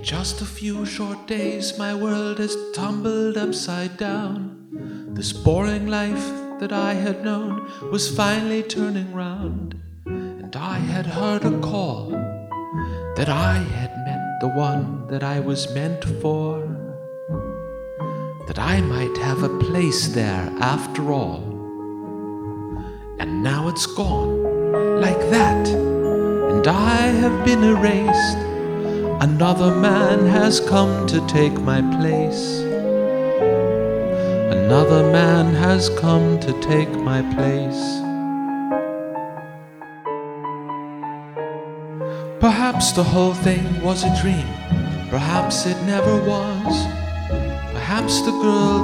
just a few short days, my world has tumbled upside down. This boring life that I had known was finally turning round, and I had heard a call that I had met the one that I was meant for, that I might have a place there after all. And now it's gone like that, and I have been erased. Another man has come to take my place. Another man has come to take my place. Perhaps the whole thing was a dream. Perhaps it never was. Perhaps the girl